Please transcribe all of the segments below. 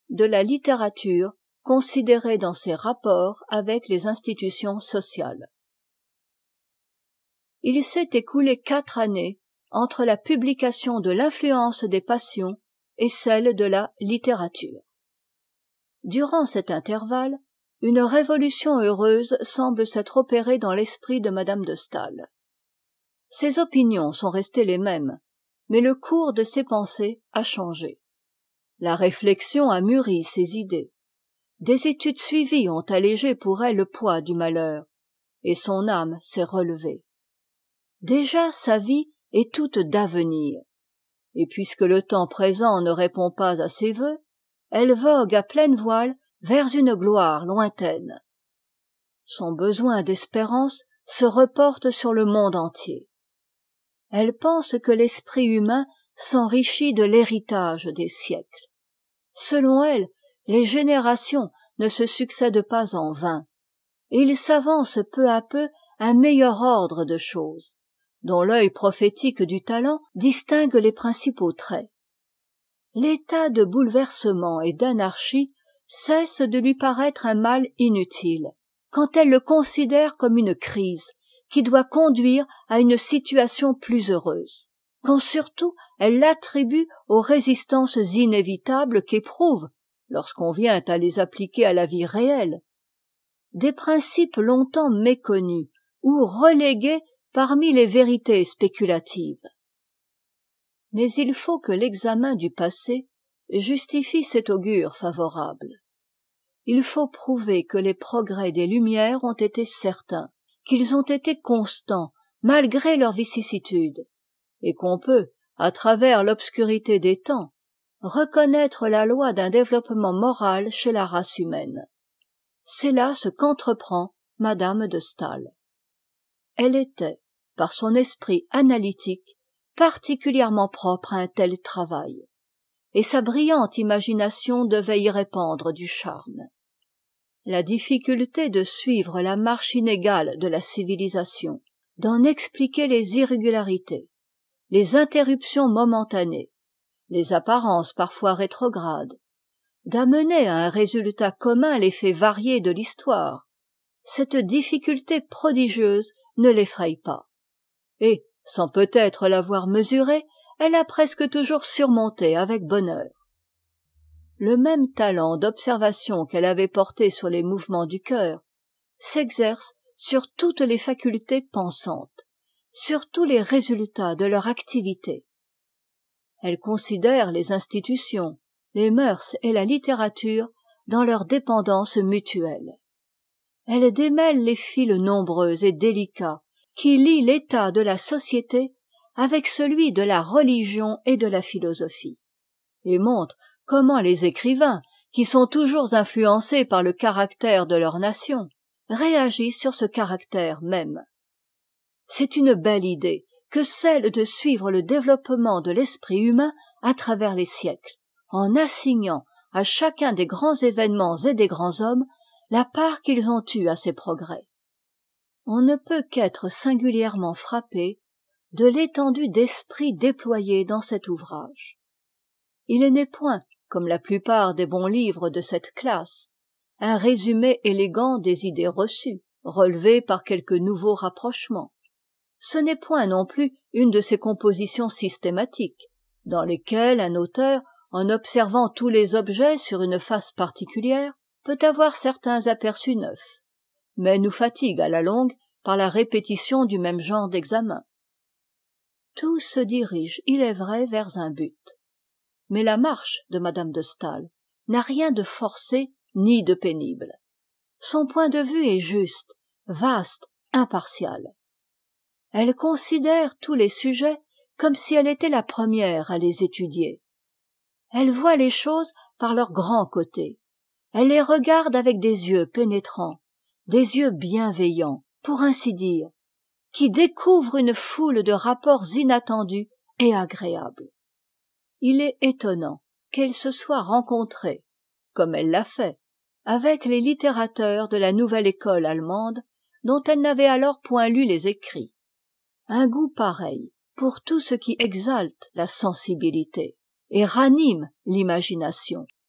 de la littérature considérée dans ses rapports avec les institutions sociales. Il s'est écoulé 4 années entre la publication de l'influence des passions et celle de la littérature. Durant cet intervalle, une révolution heureuse semble s'être opérée dans l'esprit de Madame de Staël. Ses opinions sont restées les mêmes, mais le cours de ses pensées a changé. La réflexion a mûri ses idées. Des études suivies ont allégé pour elle le poids du malheur, et son âme s'est relevée. Déjà sa vie est toute d'avenir, et puisque le temps présent ne répond pas à ses vœux, elle vogue à pleine voile vers une gloire lointaine. Son besoin d'espérance se reporte sur le monde entier. Elle pense que l'esprit humain s'enrichit de l'héritage des siècles. Selon elle, les générations ne se succèdent pas en vain, et il s'avance peu à peu un meilleur ordre de choses, dont l'œil prophétique du talent distingue les principaux traits. L'état de bouleversement et d'anarchie cesse de lui paraître un mal inutile, quand elle le considère comme une crise qui doit conduire à une situation plus heureuse, quand surtout elle l'attribue aux résistances inévitables qu'éprouvent, lorsqu'on vient à les appliquer à la vie réelle, des principes longtemps méconnus ou relégués parmi les vérités spéculatives. Mais il faut que l'examen du passé justifie cet augure favorable. Il faut prouver que les progrès des Lumières ont été certains, qu'ils ont été constants malgré leurs vicissitudes, et qu'on peut, à travers l'obscurité des temps, reconnaître la loi d'un développement moral chez la race humaine. C'est là ce qu'entreprend Madame de Staël. Elle était, par son esprit analytique, particulièrement propre à un tel travail, et sa brillante imagination devait y répandre du charme. La difficulté de suivre la marche inégale de la civilisation, d'en expliquer les irrégularités, les interruptions momentanées, les apparences parfois rétrogrades, d'amener à un résultat commun les faits variés de l'histoire, cette difficulté prodigieuse ne l'effraie pas. Et, sans peut-être l'avoir mesurée, elle a presque toujours surmonté avec bonheur. Le même talent d'observation qu'elle avait porté sur les mouvements du cœur s'exerce sur toutes les facultés pensantes, sur tous les résultats de leur activité. Elle considère les institutions, les mœurs et la littérature dans leur dépendance mutuelle. Elle démêle les fils nombreux et délicats qui lient l'état de la société avec celui de la religion et de la philosophie, et montre comment les écrivains, qui sont toujours influencés par le caractère de leur nation, réagissent sur ce caractère même. C'est une belle idée que celle de suivre le développement de l'esprit humain à travers les siècles, en assignant à chacun des grands événements et des grands hommes la part qu'ils ont eue à ces progrès. On ne peut qu'être singulièrement frappé de l'étendue d'esprit déployée dans cet ouvrage. Il n'est point, comme la plupart des bons livres de cette classe, un résumé élégant des idées reçues, relevé par quelques nouveaux rapprochements. Ce n'est point non plus une de ces compositions systématiques, dans lesquelles un auteur, en observant tous les objets sur une face particulière, peut avoir certains aperçus neufs, mais nous fatigue à la longue par la répétition du même genre d'examen. Tout se dirige, il est vrai, vers un but. Mais la marche de Madame de Staël n'a rien de forcé ni de pénible. Son point de vue est juste, vaste, impartial. Elle considère tous les sujets comme si elle était la première à les étudier. Elle voit les choses par leur grand côté. Elle les regarde avec des yeux pénétrants, des yeux bienveillants, pour ainsi dire, qui découvrent une foule de rapports inattendus et agréables. Il est étonnant qu'elle se soit rencontrée, comme elle l'a fait, avec les littérateurs de la nouvelle école allemande, dont elle n'avait alors point lu les écrits. Un goût pareil pour tout ce qui exalte la sensibilité et ranime l'imagination,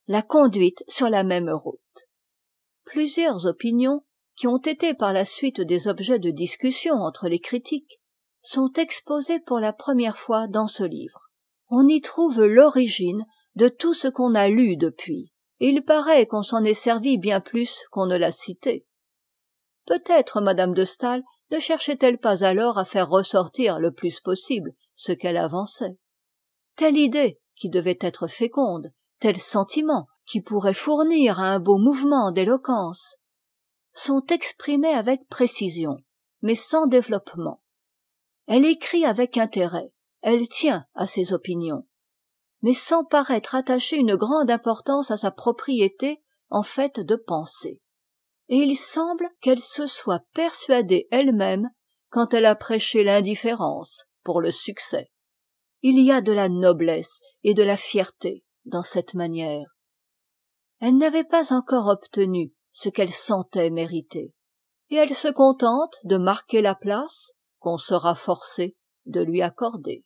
l'a conduite sur la même route. Plusieurs opinions, qui ont été par la suite des objets de discussion entre les critiques, sont exposées pour la première fois dans ce livre. On y trouve l'origine de tout ce qu'on a lu depuis, et il paraît qu'on s'en est servi bien plus qu'on ne l'a cité. Peut-être Madame de Staël ne cherchait-elle pas alors à faire ressortir le plus possible ce qu'elle avançait. Telle idée qui devait être féconde, tel sentiment qui pourrait fournir à un beau mouvement d'éloquence, sont exprimés avec précision, mais sans développement. Elle écrit avec intérêt, elle tient à ses opinions, mais sans paraître attacher une grande importance à sa propriété en fait de pensée. Et il semble qu'elle se soit persuadée elle-même quand elle a prêché l'indifférence pour le succès. Il y a de la noblesse et de la fierté dans cette manière. Elle n'avait pas encore obtenu ce qu'elle sentait mériter, et elle se contente de marquer la place qu'on sera forcé de lui accorder.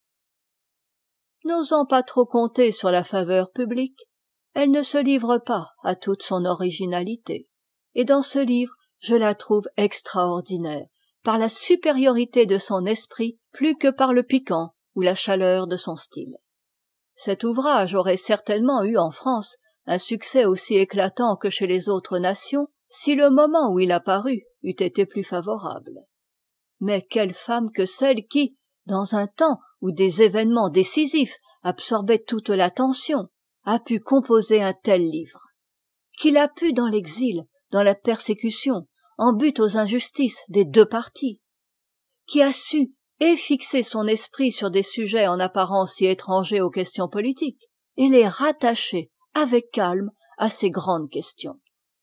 N'osant pas trop compter sur la faveur publique, elle ne se livre pas à toute son originalité. Et dans ce livre, je la trouve extraordinaire, par la supériorité de son esprit plus que par le piquant ou la chaleur de son style. Cet ouvrage aurait certainement eu en France un succès aussi éclatant que chez les autres nations si le moment où il a paru eût été plus favorable. Mais quelle femme que celle qui, dans un temps où des événements décisifs absorbaient toute l'attention, a pu composer un tel livre, qu'il a pu dans l'exil, dans la persécution, en butte aux injustices des deux partis, qui a su et fixer son esprit sur des sujets en apparence si étrangers aux questions politiques, et les rattacher avec calme à ces grandes questions.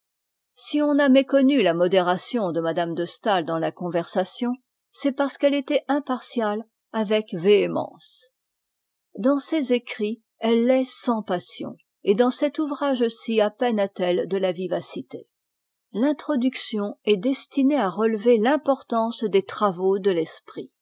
Si on a méconnu la modération de Madame de Staël dans la conversation, c'est parce qu'elle était impartiale avec véhémence. Dans ses écrits, elle l'est sans passion, et dans cet ouvrage-ci à peine a-t-elle de la vivacité. L'introduction est destinée à relever l'importance des travaux de l'esprit.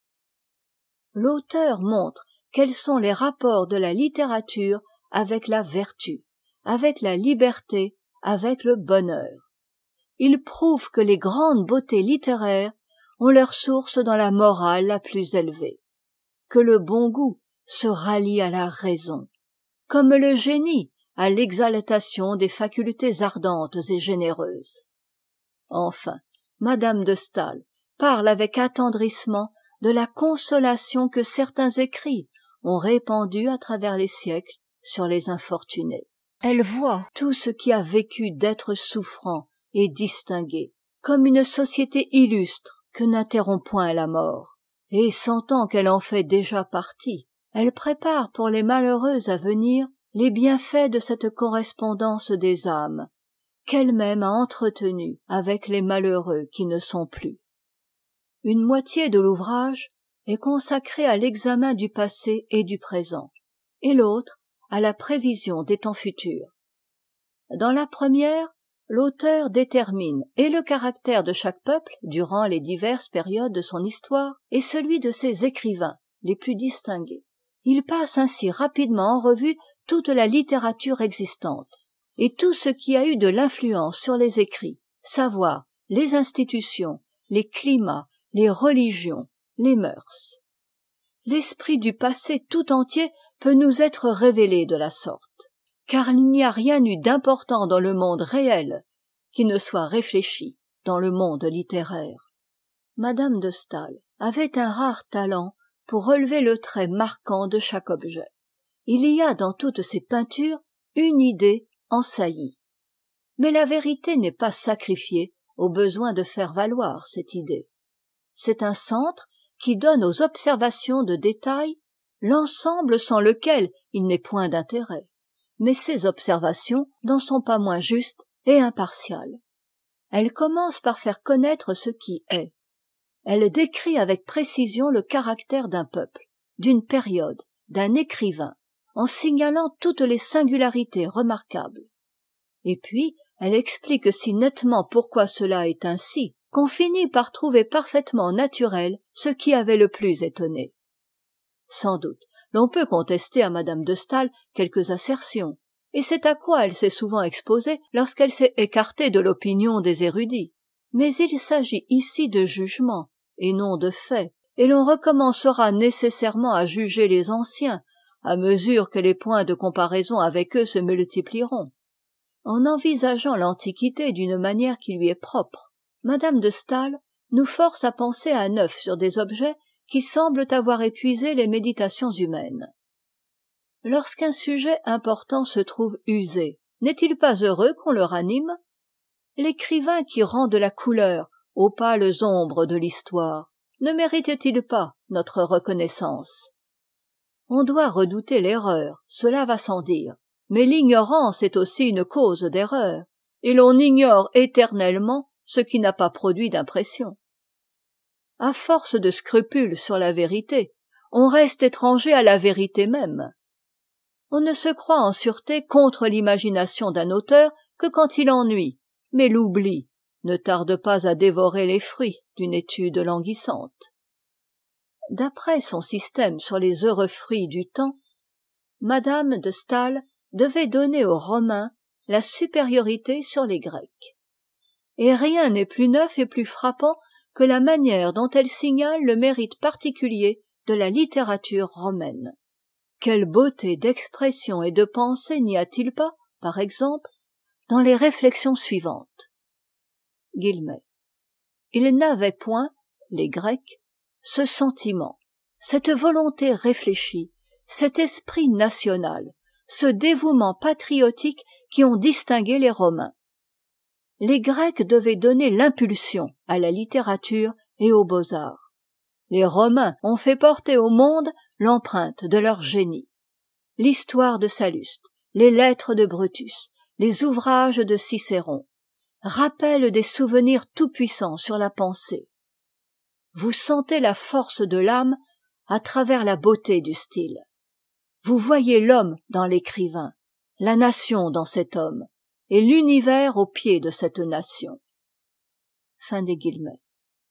L'auteur montre quels sont les rapports de la littérature avec la vertu, avec la liberté, avec le bonheur. Il prouve que les grandes beautés littéraires ont leur source dans la morale la plus élevée, que le bon goût se rallie à la raison, comme le génie à l'exaltation des facultés ardentes et généreuses. Enfin, Madame de Staël parle avec attendrissement de la consolation que certains écrits ont répandue à travers les siècles sur les infortunés. Elle voit tout ce qui a vécu d'êtres souffrants et distingués, comme une société illustre que n'interrompt point la mort, et sentant qu'elle en fait déjà partie, elle prépare pour les malheureux à venir les bienfaits de cette correspondance des âmes, qu'elle-même a entretenue avec les malheureux qui ne sont plus. Une moitié de l'ouvrage est consacrée à l'examen du passé et du présent, et l'autre à la prévision des temps futurs. Dans la première, l'auteur détermine et le caractère de chaque peuple durant les diverses périodes de son histoire et celui de ses écrivains les plus distingués. Il passe ainsi rapidement en revue toute la littérature existante et tout ce qui a eu de l'influence sur les écrits, savoir les institutions, les climats, les religions, les mœurs. L'esprit du passé tout entier peut nous être révélé de la sorte, car il n'y a rien eu d'important dans le monde réel qui ne soit réfléchi dans le monde littéraire. Madame de Staël avait un rare talent pour relever le trait marquant de chaque objet. Il y a dans toutes ses peintures une idée en saillie. Mais la vérité n'est pas sacrifiée au besoin de faire valoir cette idée. C'est un centre qui donne aux observations de détail l'ensemble sans lequel il n'est point d'intérêt. Mais ces observations n'en sont pas moins justes et impartiales. Elle commence par faire connaître ce qui est. Elle décrit avec précision le caractère d'un peuple, d'une période, d'un écrivain, en signalant toutes les singularités remarquables. Et puis, elle explique si nettement pourquoi cela est ainsi, qu'on finit par trouver parfaitement naturel ce qui avait le plus étonné. Sans doute, l'on peut contester à Madame de Staël quelques assertions, et c'est à quoi elle s'est souvent exposée lorsqu'elle s'est écartée de l'opinion des érudits. Mais il s'agit ici de jugement, et non de faits, et l'on recommencera nécessairement à juger les anciens, à mesure que les points de comparaison avec eux se multiplieront. En envisageant l'Antiquité d'une manière qui lui est propre, Madame de Staël nous force à penser à neuf sur des objets qui semblent avoir épuisé les méditations humaines. Lorsqu'un sujet important se trouve usé, n'est-il pas heureux qu'on le ranime? L'écrivain qui rend de la couleur aux pâles ombres de l'histoire ne mérite-t-il pas notre reconnaissance? On doit redouter l'erreur, cela va sans dire, mais l'ignorance est aussi une cause d'erreur, et l'on ignore éternellement ce qui n'a pas produit d'impression. À force de scrupules sur la vérité, on reste étranger à la vérité même. On ne se croit en sûreté contre l'imagination d'un auteur que quand il ennuie, mais l'oubli ne tarde pas à dévorer les fruits d'une étude languissante. D'après son système sur les heureux fruits du temps, Madame de Staël devait donner aux Romains la supériorité sur les Grecs. Et rien n'est plus neuf et plus frappant que la manière dont elle signale le mérite particulier de la littérature romaine. Quelle beauté d'expression et de pensée n'y a-t-il pas, par exemple, dans les réflexions suivantes. Guillemets. Ils n'avaient point, les Grecs, ce sentiment, cette volonté réfléchie, cet esprit national, ce dévouement patriotique qui ont distingué les Romains. Les Grecs devaient donner l'impulsion à la littérature et aux beaux-arts. Les Romains ont fait porter au monde l'empreinte de leur génie. L'histoire de Salluste, les lettres de Brutus, les ouvrages de Cicéron rappellent des souvenirs tout-puissants sur la pensée. Vous sentez la force de l'âme à travers la beauté du style. Vous voyez l'homme dans l'écrivain, la nation dans cet homme, et l'univers au pied de cette nation. Fin des guillemets.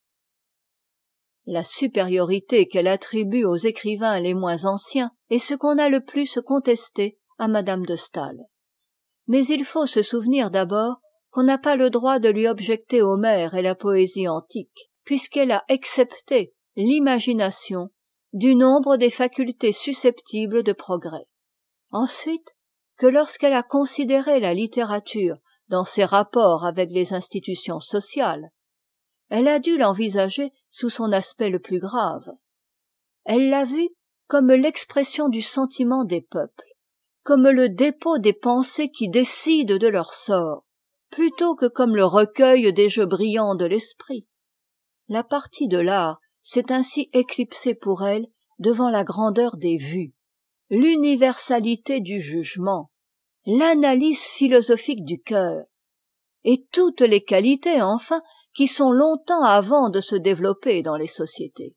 La supériorité qu'elle attribue aux écrivains les moins anciens est ce qu'on a le plus contesté à Madame de Staël. Mais il faut se souvenir d'abord qu'on n'a pas le droit de lui objecter Homère et la poésie antique, puisqu'elle a excepté l'imagination du nombre des facultés susceptibles de progrès. Ensuite, que lorsqu'elle a considéré la littérature dans ses rapports avec les institutions sociales, elle a dû l'envisager sous son aspect le plus grave. Elle l'a vue comme l'expression du sentiment des peuples, comme le dépôt des pensées qui décident de leur sort, plutôt que comme le recueil des jeux brillants de l'esprit. La partie de l'art s'est ainsi éclipsée pour elle devant la grandeur des vues, l'universalité du jugement, l'analyse philosophique du cœur, et toutes les qualités, enfin, qui sont longtemps avant de se développer dans les sociétés.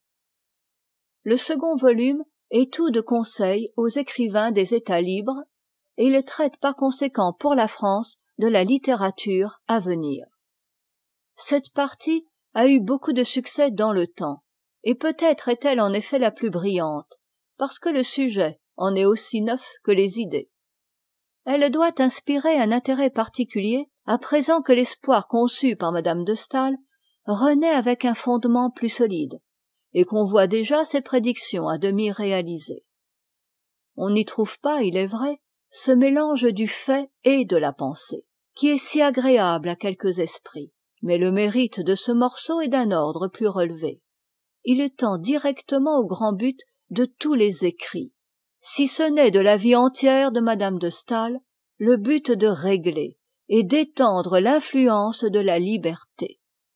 Le second volume est tout de conseils aux écrivains des États libres, et il traite par conséquent pour la France de la littérature à venir. Cette partie a eu beaucoup de succès dans le temps, et peut-être est-elle en effet la plus brillante, parce que le sujet en est aussi neuf que les idées. Elle doit inspirer un intérêt particulier à présent que l'espoir conçu par Madame de Staël renaît avec un fondement plus solide, et qu'on voit déjà ses prédictions à demi réalisées. On n'y trouve pas, il est vrai, ce mélange du fait et de la pensée, qui est si agréable à quelques esprits, mais le mérite de ce morceau est d'un ordre plus relevé. Il tend directement au grand but de tous les écrits, si ce n'est de la vie entière de Madame de Staël, le but de régler et d'étendre l'influence de la liberté.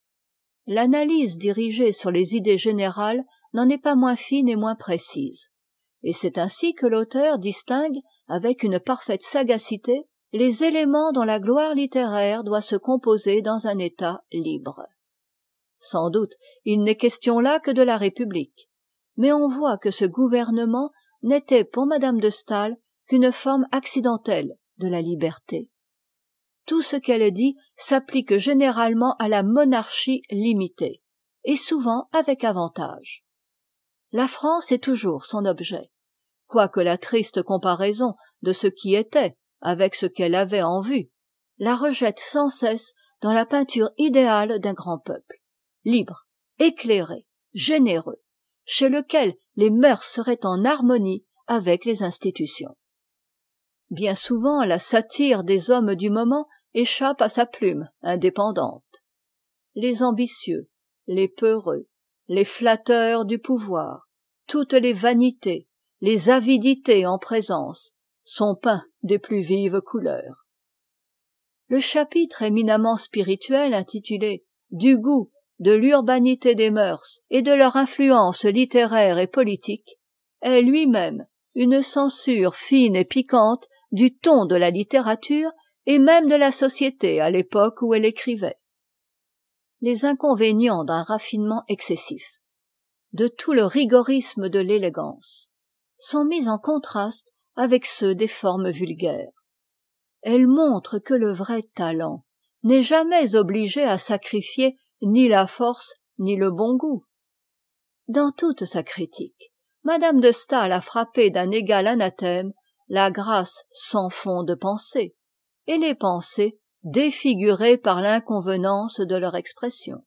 L'analyse dirigée sur les idées générales n'en est pas moins fine et moins précise, et c'est ainsi que l'auteur distingue avec une parfaite sagacité les éléments dont la gloire littéraire doit se composer dans un État libre. Sans doute, il n'est question là que de la République, mais on voit que ce gouvernement n'était pour Madame de Staël qu'une forme accidentelle de la liberté. Tout ce qu'elle dit s'applique généralement à la monarchie limitée, et souvent avec avantage. La France est toujours son objet, quoique la triste comparaison de ce qui était avec ce qu'elle avait en vue, la rejette sans cesse dans la peinture idéale d'un grand peuple, libre, éclairé, généreux, chez lequel les mœurs seraient en harmonie avec les institutions. Bien souvent, la satire des hommes du moment échappe à sa plume indépendante. Les ambitieux, les peureux, les flatteurs du pouvoir, toutes les vanités, les avidités en présence sont peints des plus vives couleurs. Le chapitre éminemment spirituel intitulé « Du goût, de l'urbanité des mœurs et de leur influence littéraire et politique » est lui-même une censure fine et piquante du ton de la littérature et même de la société à l'époque où elle écrivait. Les inconvénients d'un raffinement excessif, de tout le rigorisme de l'élégance, sont mis en contraste avec ceux des formes vulgaires. Elle montre que le vrai talent n'est jamais obligé à sacrifier ni la force ni le bon goût. Dans toute sa critique, Madame de Staël a frappé d'un égal anathème la grâce sans fond de pensée et les pensées défigurées par l'inconvenance de leur expression.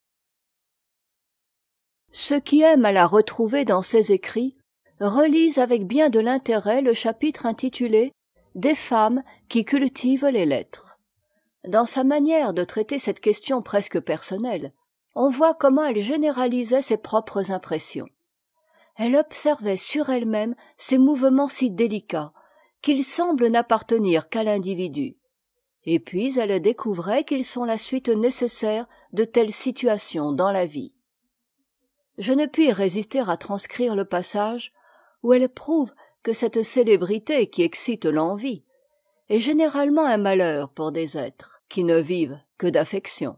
Ceux qui aiment à la retrouver dans ses écrits relisent avec bien de l'intérêt le chapitre intitulé « Des femmes qui cultivent les lettres ». Dans sa manière de traiter cette question presque personnelle, on voit comment elle généralisait ses propres impressions. Elle observait sur elle-même ces mouvements si délicats qu'ils semblent n'appartenir qu'à l'individu. Et puis elle découvrait qu'ils sont la suite nécessaire de telles situations dans la vie. Je ne puis résister à transcrire le passage où elle prouve que cette célébrité qui excite l'envie est généralement un malheur pour des êtres qui ne vivent que d'affection.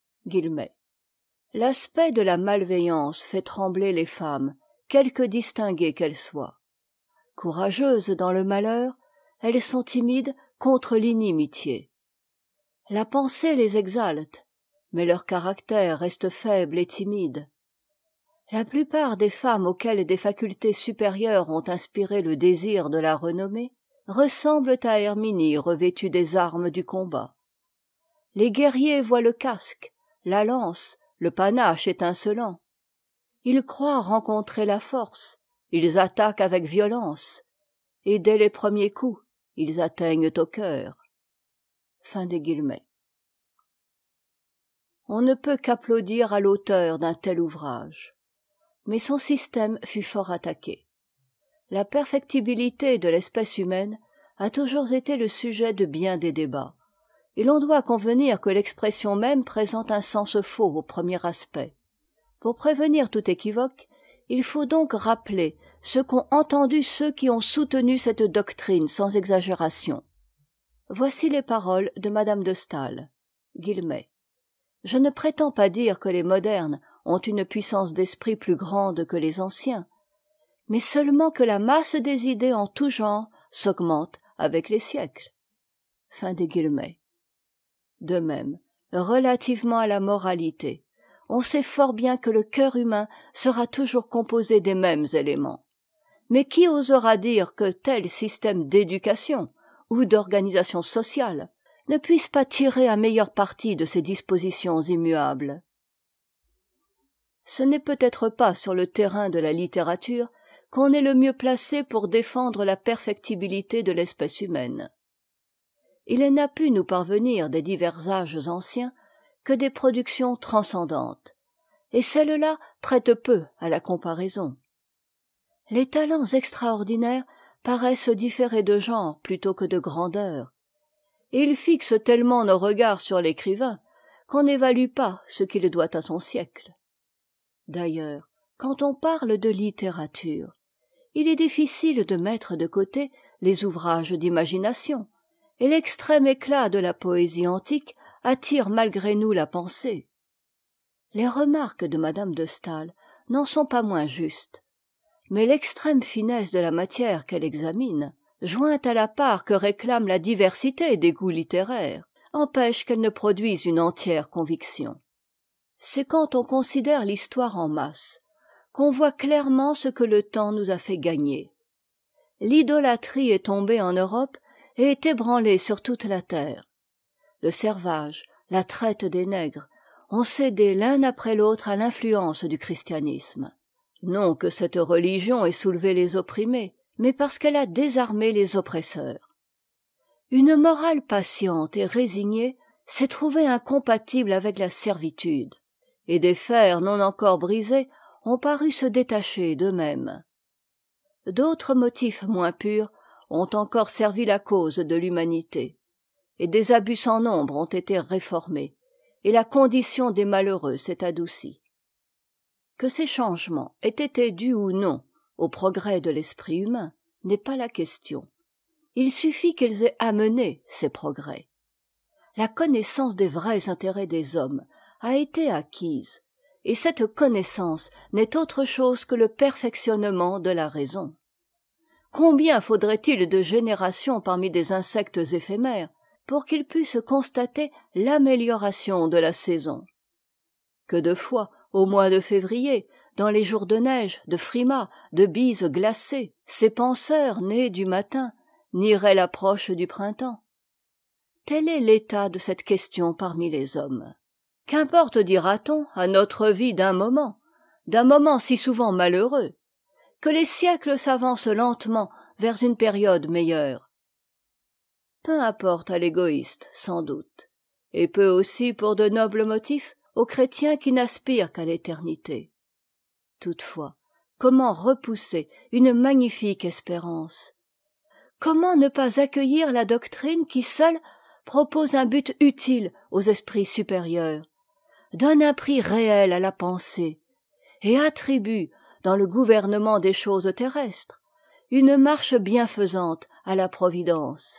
L'aspect de la malveillance fait trembler les femmes, quelque distinguées qu'elles soient. Courageuses dans le malheur, elles sont timides contre l'inimitié. La pensée les exalte, mais leur caractère reste faible et timide. La plupart des femmes auxquelles des facultés supérieures ont inspiré le désir de la renommée ressemblent à Herminie revêtue des armes du combat. Les guerriers voient le casque, la lance, le panache étincelant. Ils croient rencontrer la force, ils attaquent avec violence, et dès les premiers coups, ils atteignent au cœur. Fin des guillemets. On ne peut qu'applaudir à l'auteur d'un tel ouvrage. Mais son système fut fort attaqué. La perfectibilité de l'espèce humaine a toujours été le sujet de bien des débats, et l'on doit convenir que l'expression même présente un sens faux au premier aspect. Pour prévenir tout équivoque, il faut donc rappeler ce qu'ont entendu ceux qui ont soutenu cette doctrine sans exagération. Voici les paroles de Madame de Staël. Je ne prétends pas dire que les modernes ont une puissance d'esprit plus grande que les anciens, mais seulement que la masse des idées en tout genre s'augmente avec les siècles. Fin des guillemets. De même, relativement à la moralité, on sait fort bien que le cœur humain sera toujours composé des mêmes éléments. Mais qui osera dire que tel système d'éducation ou d'organisation sociale ne puisse pas tirer un meilleur parti de ces dispositions immuables? Ce n'est peut-être pas sur le terrain de la littérature qu'on est le mieux placé pour défendre la perfectibilité de l'espèce humaine. Il n'a pu nous parvenir des divers âges anciens que des productions transcendantes, et celles-là prêtent peu à la comparaison. Les talents extraordinaires paraissent différer de genre plutôt que de grandeur, et ils fixent tellement nos regards sur l'écrivain qu'on n'évalue pas ce qu'il doit à son siècle. D'ailleurs, quand on parle de littérature, il est difficile de mettre de côté les ouvrages d'imagination, et l'extrême éclat de la poésie antique attire malgré nous la pensée. Les remarques de Madame de Staël n'en sont pas moins justes, mais l'extrême finesse de la matière qu'elle examine, jointe à la part que réclame la diversité des goûts littéraires, empêche qu'elle ne produise une entière conviction. C'est quand on considère l'histoire en masse qu'on voit clairement ce que le temps nous a fait gagner. L'idolâtrie est tombée en Europe et est ébranlée sur toute la terre. Le servage, la traite des nègres ont cédé l'un après l'autre à l'influence du christianisme. Non que cette religion ait soulevé les opprimés, mais parce qu'elle a désarmé les oppresseurs. Une morale patiente et résignée s'est trouvée incompatible avec la servitude, et des fers non encore brisés ont paru se détacher d'eux-mêmes. D'autres motifs moins purs ont encore servi la cause de l'humanité, et des abus sans nombre ont été réformés, et la condition des malheureux s'est adoucie. Que ces changements aient été dus ou non au progrès de l'esprit humain n'est pas la question. Il suffit qu'ils aient amené ces progrès. La connaissance des vrais intérêts des hommes a été acquise, et cette connaissance n'est autre chose que le perfectionnement de la raison. Combien faudrait-il de générations parmi des insectes éphémères pour qu'ils pussent constater l'amélioration de la saison? Que de fois, au mois de février, dans les jours de neige, de frimas, de bises glacées, ces penseurs nés du matin nieraient l'approche du printemps? Tel est l'état de cette question parmi les hommes. Qu'importe, dira-t-on, à notre vie d'un moment si souvent malheureux, que les siècles s'avancent lentement vers une période meilleure? Peu importe à l'égoïste, sans doute, et peu aussi pour de nobles motifs aux chrétiens qui n'aspirent qu'à l'éternité. Toutefois, comment repousser une magnifique espérance? Comment ne pas accueillir la doctrine qui seule propose un but utile aux esprits supérieurs, donne un prix réel à la pensée, et attribue, dans le gouvernement des choses terrestres, une marche bienfaisante à la providence?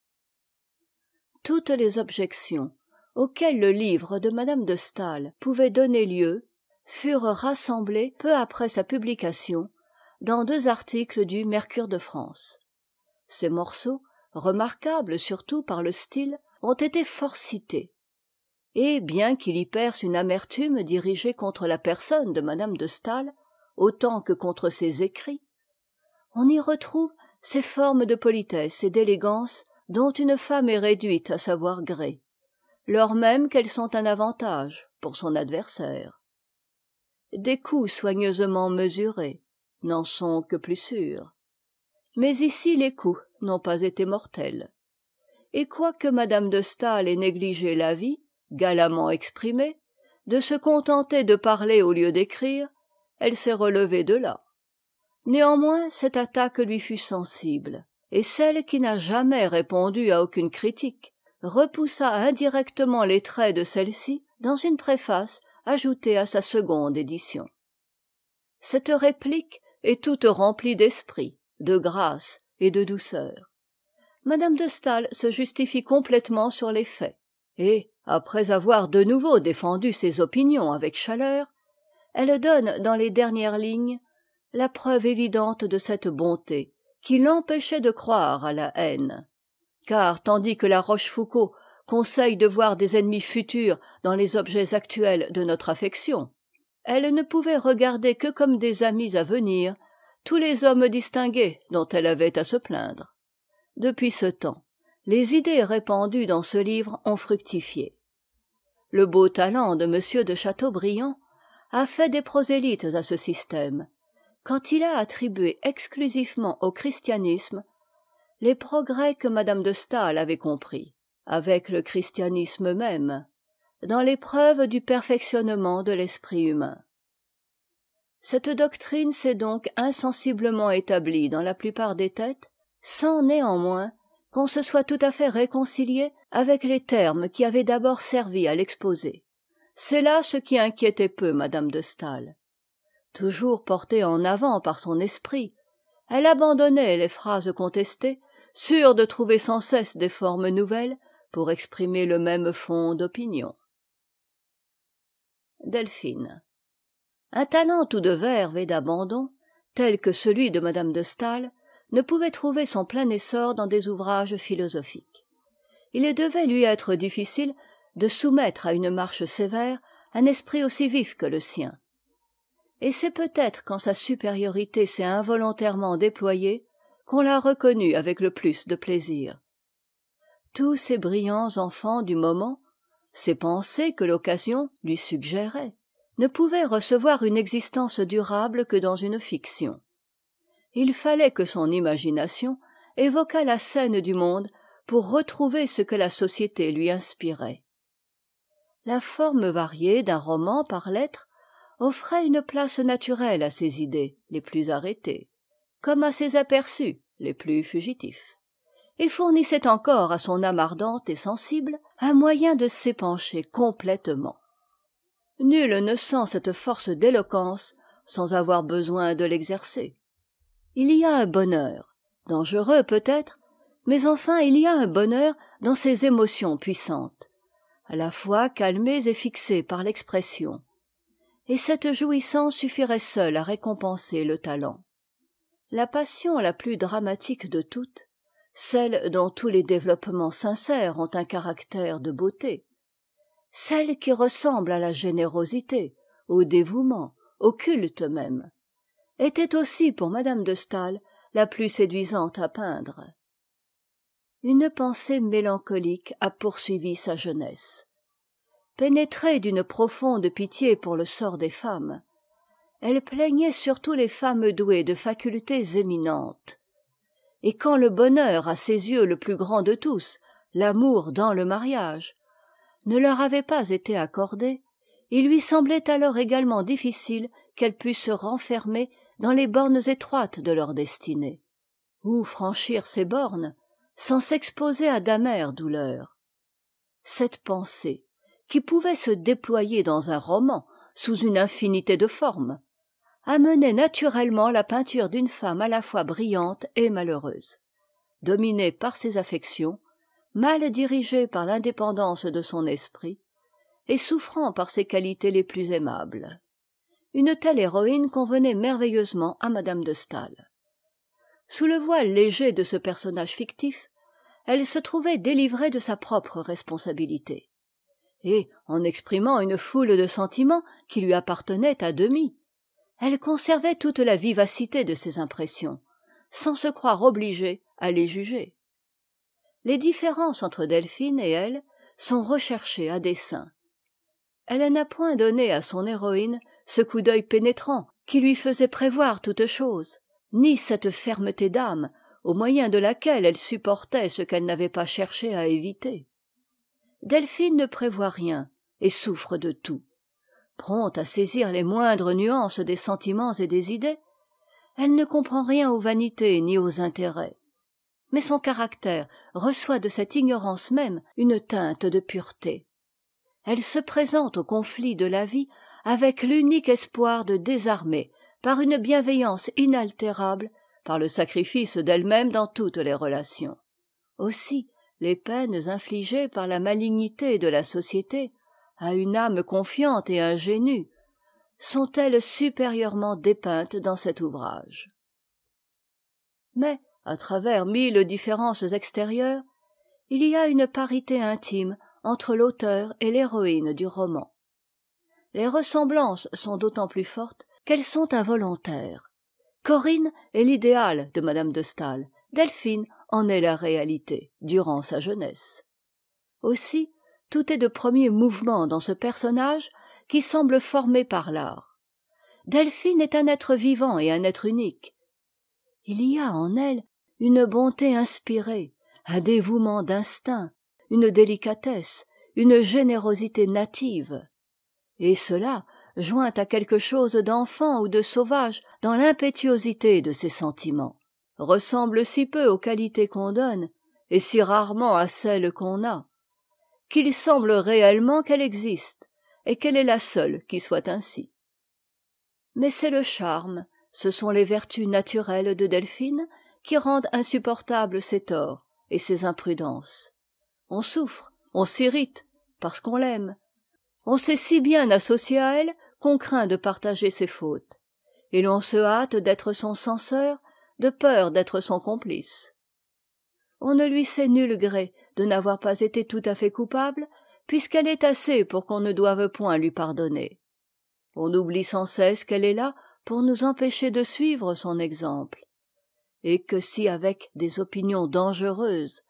Toutes les objections auxquelles le livre de Madame de Staël pouvait donner lieu furent rassemblées peu après sa publication dans 2 articles du Mercure de France. Ces morceaux, remarquables surtout par le style, ont été fort cités, et bien qu'il y perce une amertume dirigée contre la personne de Madame de Staël autant que contre ses écrits, on y retrouve ces formes de politesse et d'élégance dont une femme est réduite à savoir gré, lors même qu'elles sont un avantage pour son adversaire. Des coups soigneusement mesurés n'en sont que plus sûrs. Mais ici les coups n'ont pas été mortels. Et quoique Madame de Staël ait négligé l'avis, galamment exprimé, de se contenter de parler au lieu d'écrire, elle s'est relevée de là. Néanmoins, cette attaque lui fut sensible, et celle qui n'a jamais répondu à aucune critique repoussa indirectement les traits de celle-ci dans une préface ajoutée à sa seconde édition. Cette réplique est toute remplie d'esprit, de grâce et de douceur. Madame de Staël se justifie complètement sur les faits, et, après avoir de nouveau défendu ses opinions avec chaleur, elle donne dans les dernières lignes la preuve évidente de cette bonté qui l'empêchait de croire à la haine. Car tandis que la Rochefoucauld conseille de voir des ennemis futurs dans les objets actuels de notre affection, elle ne pouvait regarder que comme des amis à venir tous les hommes distingués dont elle avait à se plaindre. Depuis ce temps, les idées répandues dans ce livre ont fructifié. Le beau talent de M. de Chateaubriand a fait des prosélytes à ce système, quand il a attribué exclusivement au christianisme les progrès que Madame de Staël avait compris, avec le christianisme même, dans l'épreuve du perfectionnement de l'esprit humain. Cette doctrine s'est donc insensiblement établie dans la plupart des têtes, sans néanmoins qu'on se soit tout à fait réconcilié avec les termes qui avaient d'abord servi à l'exposer. C'est là ce qui inquiétait peu Madame de Staël. Toujours portée en avant par son esprit, elle abandonnait les phrases contestées, sûre de trouver sans cesse des formes nouvelles pour exprimer le même fond d'opinion. Delphine. Un talent tout de verve et d'abandon, tel que celui de Madame de Staël, ne pouvait trouver son plein essor dans des ouvrages philosophiques. Il devait lui être difficile de soumettre à une marche sévère un esprit aussi vif que le sien. Et c'est peut-être quand sa supériorité s'est involontairement déployée qu'on l'a reconnu avec le plus de plaisir. Tous ces brillants enfants du moment, ces pensées que l'occasion lui suggérait, ne pouvaient recevoir une existence durable que dans une fiction. Il fallait que son imagination évoquât la scène du monde pour retrouver ce que la société lui inspirait. La forme variée d'un roman par lettres offrait une place naturelle à ses idées les plus arrêtées, comme à ses aperçus les plus fugitifs, et fournissait encore à son âme ardente et sensible un moyen de s'épancher complètement. Nul ne sent cette force d'éloquence sans avoir besoin de l'exercer. Il y a un bonheur, dangereux peut-être, mais enfin il y a un bonheur dans ces émotions puissantes, à la fois calmées et fixées par l'expression, et cette jouissance suffirait seule à récompenser le talent. La passion la plus dramatique de toutes, celle dont tous les développements sincères ont un caractère de beauté, celle qui ressemble à la générosité, au dévouement, au culte même, était aussi pour madame de Staël la plus séduisante à peindre. Une pensée mélancolique a poursuivi sa jeunesse. Pénétrée d'une profonde pitié pour le sort des femmes, elle plaignait surtout les femmes douées de facultés éminentes. Et quand le bonheur, à ses yeux le plus grand de tous, l'amour dans le mariage, ne leur avait pas été accordé, il lui semblait alors également difficile qu'elles pussent se renfermer dans les bornes étroites de leur destinée, ou franchir ces bornes sans s'exposer à d'amères douleurs. Cette pensée, qui pouvait se déployer dans un roman sous une infinité de formes, amenait naturellement la peinture d'une femme à la fois brillante et malheureuse, dominée par ses affections, mal dirigée par l'indépendance de son esprit, et souffrant par ses qualités les plus aimables. Une telle héroïne convenait merveilleusement à madame de Staël. Sous le voile léger de ce personnage fictif, elle se trouvait délivrée de sa propre responsabilité. Et, en exprimant une foule de sentiments qui lui appartenaient à demi, elle conservait toute la vivacité de ses impressions, sans se croire obligée à les juger. Les différences entre Delphine et elle sont recherchées à dessein. Elle n'a point donné à son héroïne ce coup d'œil pénétrant qui lui faisait prévoir toute chose, ni cette fermeté d'âme au moyen de laquelle elle supportait ce qu'elle n'avait pas cherché à éviter. Delphine ne prévoit rien et souffre de tout. Prompte à saisir les moindres nuances des sentiments et des idées, elle ne comprend rien aux vanités ni aux intérêts. Mais son caractère reçoit de cette ignorance même une teinte de pureté. Elle se présente au conflit de la vie avec l'unique espoir de désarmer par une bienveillance inaltérable, par le sacrifice d'elle-même dans toutes les relations. Aussi, les peines infligées par la malignité de la société à une âme confiante et ingénue sont-elles supérieurement dépeintes dans cet ouvrage. Mais, à travers 1000 différences extérieures, il y a une parité intime entre l'auteur et l'héroïne du roman. Les ressemblances sont d'autant plus fortes qu'elles sont involontaires. Corinne est l'idéal de madame de Staël, Delphine en est la réalité, durant sa jeunesse. Aussi, tout est de premier mouvement dans ce personnage qui semble formé par l'art. Delphine est un être vivant et un être unique. Il y a en elle une bonté inspirée, un dévouement d'instinct, une délicatesse, une générosité native. Et cela, joint à quelque chose d'enfant ou de sauvage dans l'impétuosité de ses sentiments, ressemble si peu aux qualités qu'on donne, et si rarement à celles qu'on a, qu'il semble réellement qu'elle existe, et qu'elle est la seule qui soit ainsi. Mais c'est le charme, ce sont les vertus naturelles de Delphine qui rendent insupportables ses torts et ses imprudences. On souffre, on s'irrite, parce qu'on l'aime. On s'est si bien associé à elle qu'on craint de partager ses fautes, et l'on se hâte d'être son censeur, de peur d'être son complice. On ne lui sait nul gré de n'avoir pas été tout à fait coupable, puisqu'elle est assez pour qu'on ne doive point lui pardonner. On oublie sans cesse qu'elle est là pour nous empêcher de suivre son exemple, et que si avec des opinions dangereuses,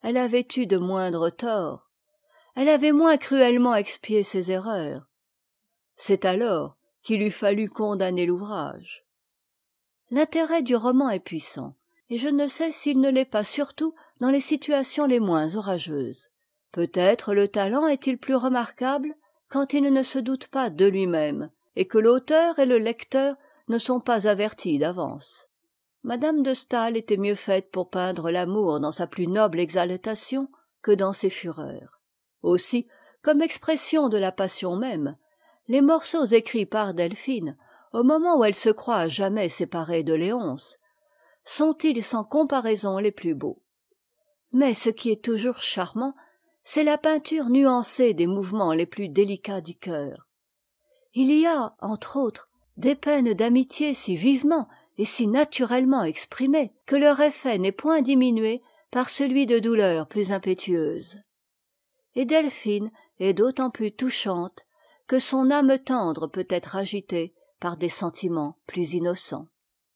elle avait eu de moindres torts, elle avait moins cruellement expié ses erreurs. C'est alors qu'il eût fallu condamner l'ouvrage. L'intérêt du roman est puissant, et je ne sais s'il ne l'est pas surtout dans les situations les moins orageuses. Peut-être le talent est-il plus remarquable quand il ne se doute pas de lui-même, et que l'auteur et le lecteur ne sont pas avertis d'avance. Madame de Staël était mieux faite pour peindre l'amour dans sa plus noble exaltation que dans ses fureurs. Aussi, comme expression de la passion même, les morceaux écrits par Delphine, au moment où elle se croit à jamais séparée de Léonce, sont-ils sans comparaison les plus beaux. Mais ce qui est toujours charmant, c'est la peinture nuancée des mouvements les plus délicats du cœur. Il y a, entre autres, des peines d'amitié si vivement et si naturellement exprimées que leur effet n'est point diminué par celui de douleur plus impétueuse. Et Delphine est d'autant plus touchante que son âme tendre peut être agitée par des sentiments plus innocents.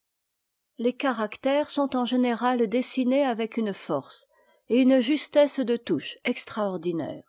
Les caractères sont en général dessinés avec une force et une justesse de touche extraordinaires.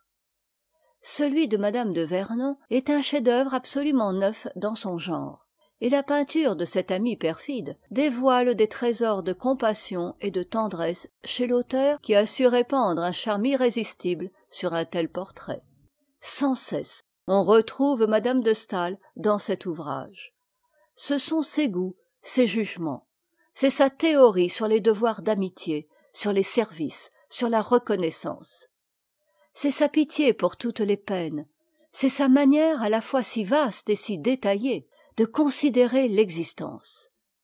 Celui de Madame de Vernon est un chef-d'œuvre absolument neuf dans son genre, et la peinture de cette amie perfide dévoile des trésors de compassion et de tendresse chez l'auteur qui a su répandre un charme irrésistible sur un tel portrait. Sans cesse, on retrouve Madame de Staël dans cet ouvrage. Ce sont ses goûts, ses jugements, c'est sa théorie sur les devoirs d'amitié, sur les services, sur la reconnaissance. C'est sa pitié pour toutes les peines, c'est sa manière à la fois si vaste et si détaillée de considérer l'existence.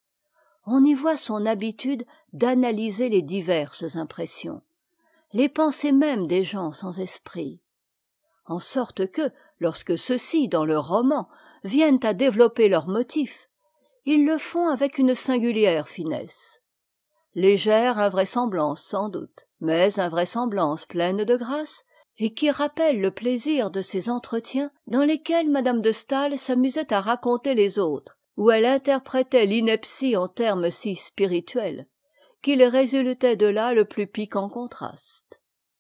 On y voit son habitude d'analyser les diverses impressions, les pensées même des gens sans esprit, en sorte que, lorsque ceux-ci, dans le roman, viennent à développer leurs motifs, ils le font avec une singulière finesse. Légère invraisemblance sans doute, mais invraisemblance pleine de grâce, et qui rappelle le plaisir de ces entretiens dans lesquels Madame de Staël s'amusait à raconter les autres, où elle interprétait l'ineptie en termes si spirituels, qu'il résultait de là le plus piquant contraste.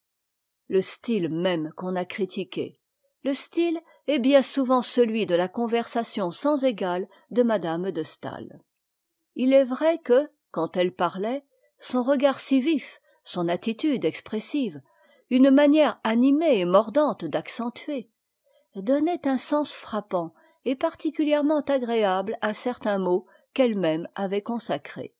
Le style même qu'on a critiqué, le style est bien souvent celui de la conversation sans égale de Madame de Staël. Il est vrai que, quand elle parlait, son regard si vif, son attitude expressive, une manière animée et mordante d'accentuer, donnaient un sens frappant et particulièrement agréable à certains mots qu'elle-même avait consacrés.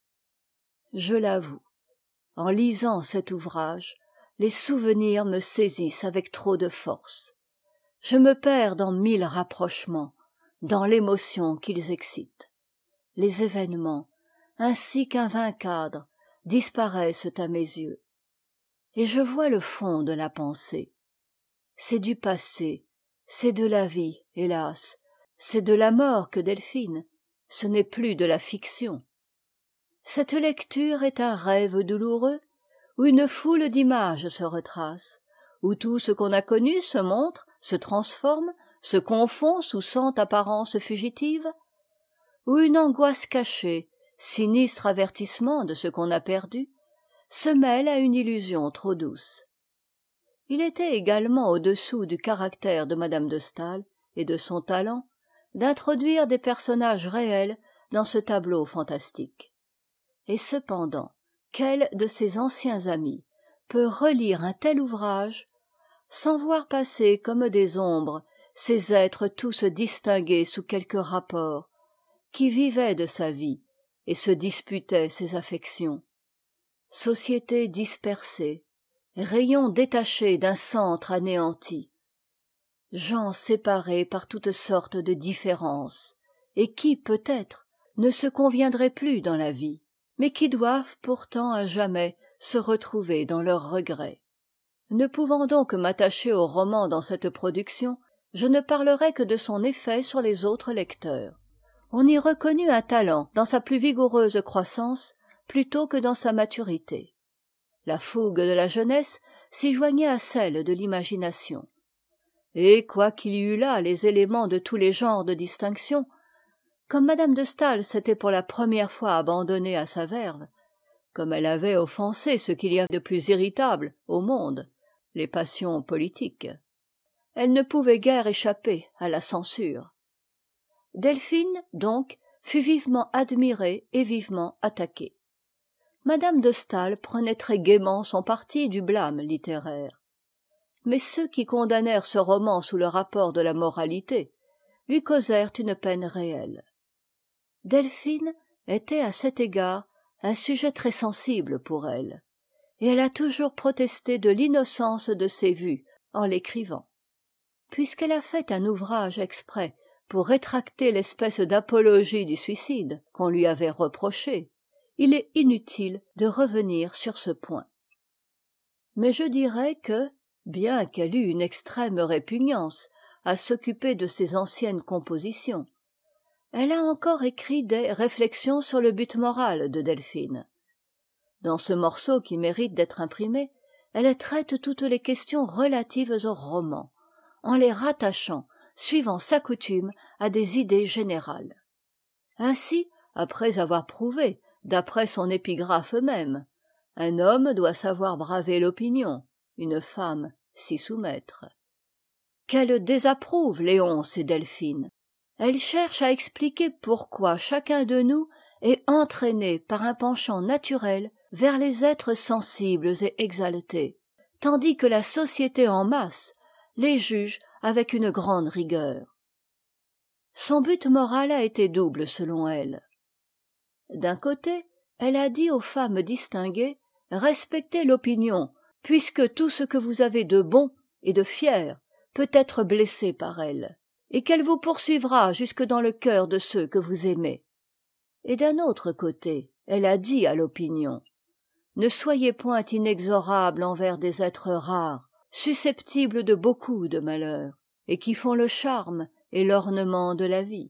Je l'avoue, en lisant cet ouvrage, les souvenirs me saisissent avec trop de force. Je me perds dans 1000 rapprochements, dans l'émotion qu'ils excitent. Les événements, ainsi qu'un vain cadre, disparaissent à mes yeux. Et je vois le fond de la pensée. C'est du passé, c'est de la vie, hélas, c'est de la mort que Delphine, ce n'est plus de la fiction. Cette lecture est un rêve douloureux, où une foule d'images se retrace, où tout ce qu'on a connu se montre, se transforme, se confond sous 100 apparences fugitives, où une angoisse cachée, sinistre avertissement de ce qu'on a perdu, se mêle à une illusion trop douce. Il était également au-dessous du caractère de Madame de Staël et de son talent d'introduire des personnages réels dans ce tableau fantastique. Et cependant, quel de ses anciens amis peut relire un tel ouvrage sans voir passer comme des ombres ces êtres tous distingués sous quelque rapport, qui vivaient de sa vie et se disputaient ses affections? Société dispersée, rayons détachés d'un centre anéanti, gens séparés par toutes sortes de différences, et qui, peut-être, ne se conviendraient plus dans la vie, mais qui doivent pourtant à jamais se retrouver dans leurs regrets. Ne pouvant donc m'attacher au roman dans cette production, je ne parlerai que de son effet sur les autres lecteurs. On y reconnut un talent dans sa plus vigoureuse croissance plutôt que dans sa maturité. La fougue de la jeunesse s'y joignait à celle de l'imagination. Et quoiqu'il y eût là les éléments de tous les genres de distinction, comme Madame de Staël s'était pour la première fois abandonnée à sa verve, comme elle avait offensé ce qu'il y a de plus irritable au monde, les passions politiques. Elle ne pouvait guère échapper à la censure. Delphine, donc, fut vivement admirée et vivement attaquée. Madame de Staël prenait très gaiement son parti du blâme littéraire. Mais ceux qui condamnèrent ce roman sous le rapport de la moralité lui causèrent une peine réelle. Delphine était à cet égard un sujet très sensible pour elle, et elle a toujours protesté de l'innocence de ses vues en l'écrivant. Puisqu'elle a fait un ouvrage exprès pour rétracter l'espèce d'apologie du suicide qu'on lui avait reprochée, il est inutile de revenir sur ce point. Mais je dirais que, bien qu'elle eût une extrême répugnance à s'occuper de ses anciennes compositions, elle a encore écrit des réflexions sur le but moral de Delphine. Dans ce morceau qui mérite d'être imprimé, elle traite toutes les questions relatives au roman, en les rattachant, suivant sa coutume, à des idées générales. Ainsi, après avoir prouvé, d'après son épigraphe même, un homme doit savoir braver l'opinion, une femme s'y soumettre, qu'elle désapprouve Léonce et Delphine. Elle cherche à expliquer pourquoi chacun de nous est entraîné par un penchant naturel vers les êtres sensibles et exaltés, tandis que la société en masse les juge avec une grande rigueur. Son but moral a été double selon elle. D'un côté, elle a dit aux femmes distinguées: respectez l'opinion, puisque tout ce que vous avez de bon et de fier peut être blessé par elle, et qu'elle vous poursuivra jusque dans le cœur de ceux que vous aimez. Et d'un autre côté, elle a dit à l'opinion: ne soyez point inexorable envers des êtres rares, susceptibles de beaucoup de malheurs, et qui font le charme et l'ornement de la vie.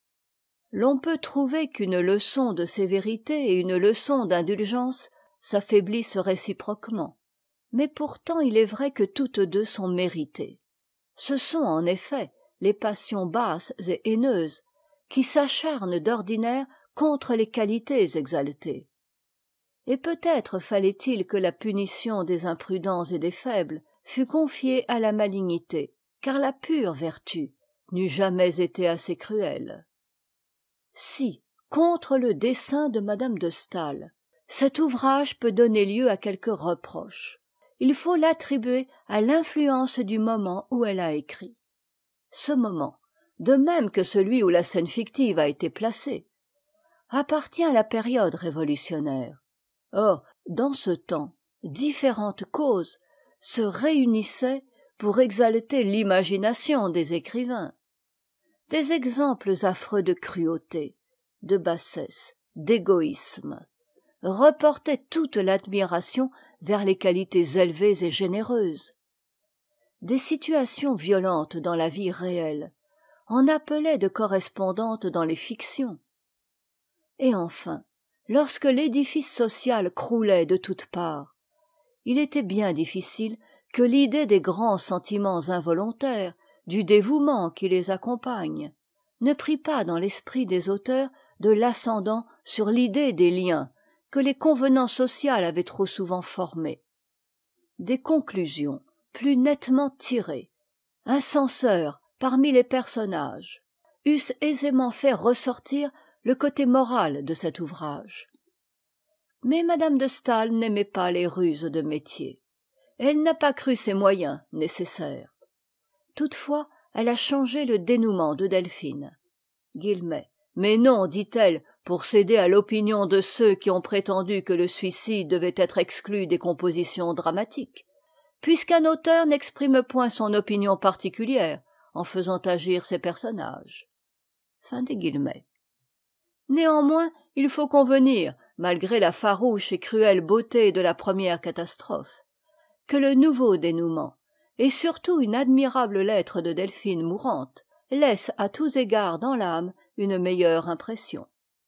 L'on peut trouver qu'une leçon de sévérité et une leçon d'indulgence s'affaiblissent réciproquement, mais pourtant il est vrai que toutes deux sont méritées. Ce sont en effet les passions basses et haineuses qui s'acharnent d'ordinaire contre les qualités exaltées. Et peut-être fallait-il que la punition des imprudents et des faibles fût confiée à la malignité, car la pure vertu n'eût jamais été assez cruelle. Si, contre le dessein de madame de Staël, cet ouvrage peut donner lieu à quelques reproches, il faut l'attribuer à l'influence du moment où elle a écrit. Ce moment, de même que celui où la scène fictive a été placée, appartient à la période révolutionnaire. Or, dans ce temps, différentes causes se réunissaient pour exalter l'imagination des écrivains. Des exemples affreux de cruauté, de bassesse, d'égoïsme reportaient toute l'admiration vers les qualités élevées et généreuses. Des situations violentes dans la vie réelle en appelaient de correspondantes dans les fictions. Et enfin, lorsque l'édifice social croulait de toutes parts, il était bien difficile que l'idée des grands sentiments involontaires, du dévouement qui les accompagne, ne prît pas dans l'esprit des auteurs de l'ascendant sur l'idée des liens que les convenances sociales avaient trop souvent formés. Des conclusions plus nettement tirées, un censeur parmi les personnages, eussent aisément fait ressortir le côté moral de cet ouvrage. Mais madame de Staël n'aimait pas les ruses de métier. Elle n'a pas cru ces moyens nécessaires. Toutefois, elle a changé le dénouement de Delphine. Mais non, dit-elle, pour céder à l'opinion de ceux qui ont prétendu que le suicide devait être exclu des compositions dramatiques, puisqu'un auteur n'exprime point son opinion particulière en faisant agir ses personnages. Fin des guillemets. Néanmoins, il faut convenir, malgré la farouche et cruelle beauté de la première catastrophe, que le nouveau dénouement, et surtout une admirable lettre de Delphine mourante, laisse à tous égards dans l'âme une meilleure impression.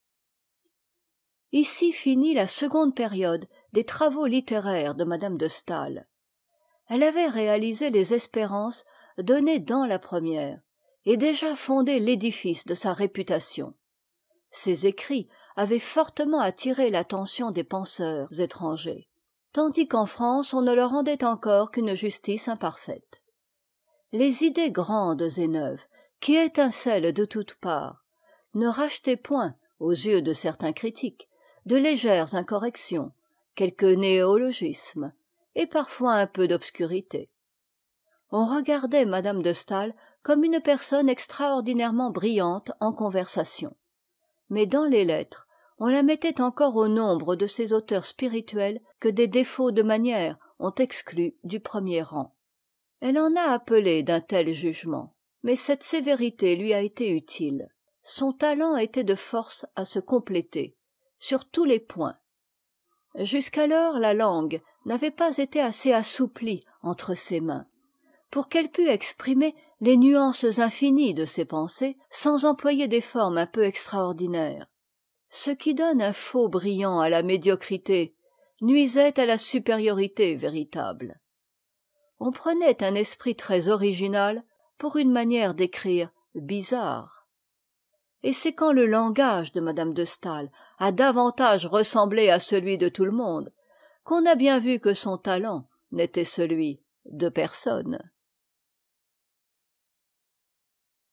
Ici finit la seconde période des travaux littéraires de madame de Staël. Elle avait réalisé les espérances données dans la première, et déjà fondé l'édifice de sa réputation. Ses écrits, avait fortement attiré l'attention des penseurs étrangers, tandis qu'en France on ne leur rendait encore qu'une justice imparfaite. Les idées grandes et neuves, qui étincellent de toutes parts, ne rachetaient point, aux yeux de certains critiques, de légères incorrections, quelques néologismes, et parfois un peu d'obscurité. On regardait Madame de Staël comme une personne extraordinairement brillante en conversation, mais dans les lettres on la mettait encore au nombre de ces auteurs spirituels que des défauts de manières ont exclus du premier rang. Elle en a appelé d'un tel jugement, mais cette sévérité lui a été utile. Son talent était de force à se compléter, sur tous les points. Jusqu'alors la langue n'avait pas été assez assouplie entre ses mains, pour qu'elle pût exprimer les nuances infinies de ses pensées sans employer des formes un peu extraordinaires. Ce qui donne un faux brillant à la médiocrité nuisait à la supériorité véritable. On prenait un esprit très original pour une manière d'écrire bizarre. Et c'est quand le langage de Madame de Staël a davantage ressemblé à celui de tout le monde qu'on a bien vu que son talent n'était celui de personne.